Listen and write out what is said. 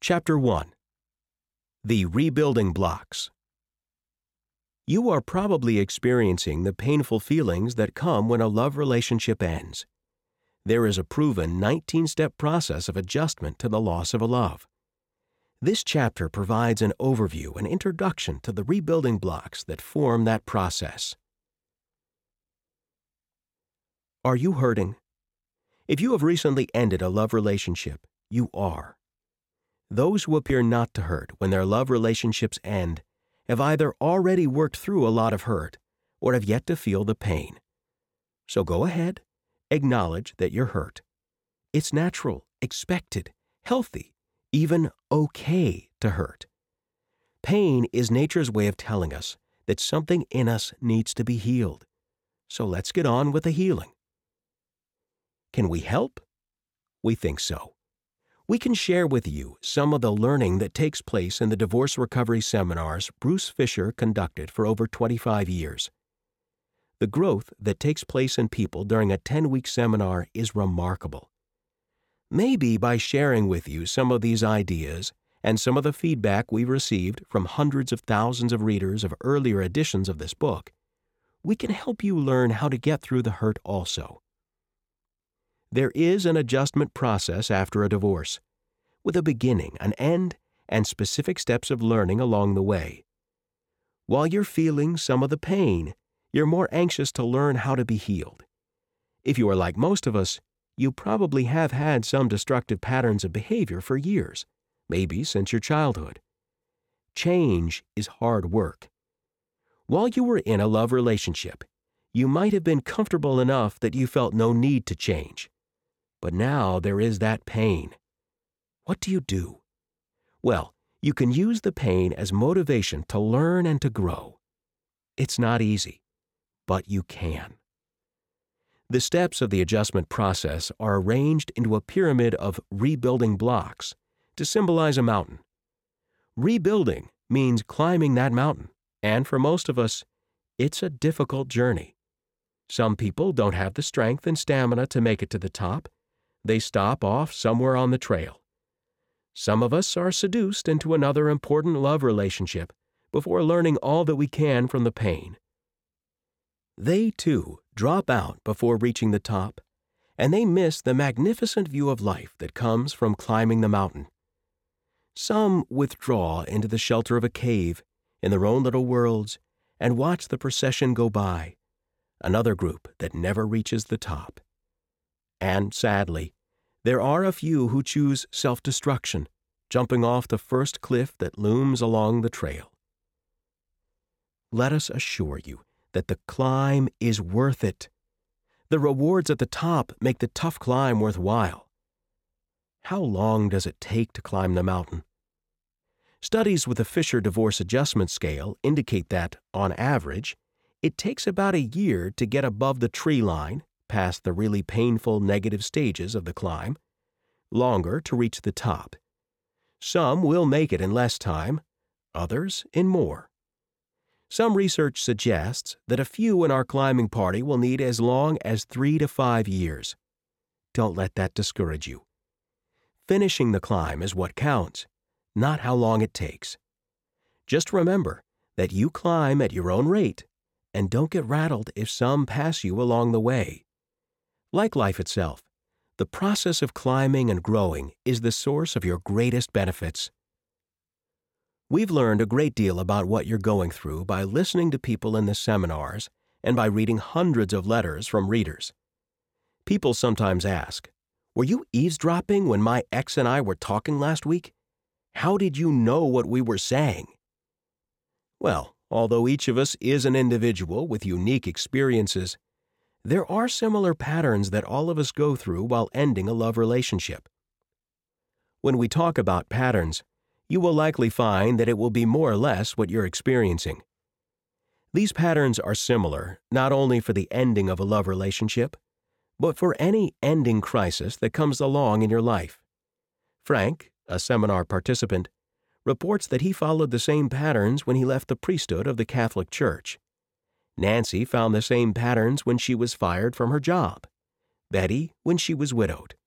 Chapter 1. The Rebuilding Blocks. You are probably experiencing the painful feelings that come when a love relationship ends. There is a proven 19-step process of adjustment to the loss of a love. This chapter provides an overview and introduction to the rebuilding blocks that form that process. Are you hurting? If you have recently ended a love relationship, you are. Those who appear not to hurt when their love relationships end have either already worked through a lot of hurt or have yet to feel the pain. So go ahead, acknowledge that you're hurt. It's natural, expected, healthy, even okay to hurt. Pain is nature's way of telling us that something in us needs to be healed. So let's get on with the healing. Can we help? We think so. We can share with you some of the learning that takes place in the divorce recovery seminars Bruce Fisher conducted for over 25 years. The growth that takes place in people during a 10-week seminar is remarkable. Maybe by sharing with you some of these ideas and some of the feedback we've received from hundreds of thousands of readers of earlier editions of this book, we can help you learn how to get through the hurt also. There is an adjustment process after a divorce, with a beginning, an end, and specific steps of learning along the way. While you're feeling some of the pain, you're more anxious to learn how to be healed. If you are like most of us, you probably have had some destructive patterns of behavior for years, maybe since your childhood. Change is hard work. While you were in a love relationship, you might have been comfortable enough that you felt no need to change. But now there is that pain. What do you do? Well, you can use the pain as motivation to learn and to grow. It's not easy, but you can. The steps of the adjustment process are arranged into a pyramid of rebuilding blocks to symbolize a mountain. Rebuilding means climbing that mountain, and for most of us, it's a difficult journey. Some people don't have the strength and stamina to make it to the top. They stop off somewhere on the trail. Some of us are seduced into another important love relationship before learning all that we can from the pain. They, too, drop out before reaching the top, and they miss the magnificent view of life that comes from climbing the mountain. Some withdraw into the shelter of a cave in their own little worlds and watch the procession go by, another group that never reaches the top. And sadly, there are a few who choose self-destruction, jumping off the first cliff that looms along the trail. Let us assure you that the climb is worth it. The rewards at the top make the tough climb worthwhile. How long does it take to climb the mountain? Studies with the Fisher Divorce Adjustment Scale indicate that, on average, it takes about a year to get above the tree line, past the really painful negative stages of the climb, longer to reach the top. Some will make it in less time, others in more. Some research suggests that a few in our climbing party will need as long as 3 to 5 years. Don't let that discourage you. Finishing the climb is what counts, not how long it takes. Just remember that you climb at your own rate, and don't get rattled if some pass you along the way. Like life itself, the process of climbing and growing is the source of your greatest benefits. We've learned a great deal about what you're going through by listening to people in the seminars and by reading hundreds of letters from readers. People sometimes ask, "Were you eavesdropping when my ex and I were talking last week? How did you know what we were saying?" Well, although each of us is an individual with unique experiences, there are similar patterns that all of us go through while ending a love relationship. When we talk about patterns, you will likely find that it will be more or less what you're experiencing. These patterns are similar not only for the ending of a love relationship, but for any ending crisis that comes along in your life. Frank, a seminar participant, reports that he followed the same patterns when he left the priesthood of the Catholic Church. Nancy found the same patterns when she was fired from her job. Betty when she was widowed.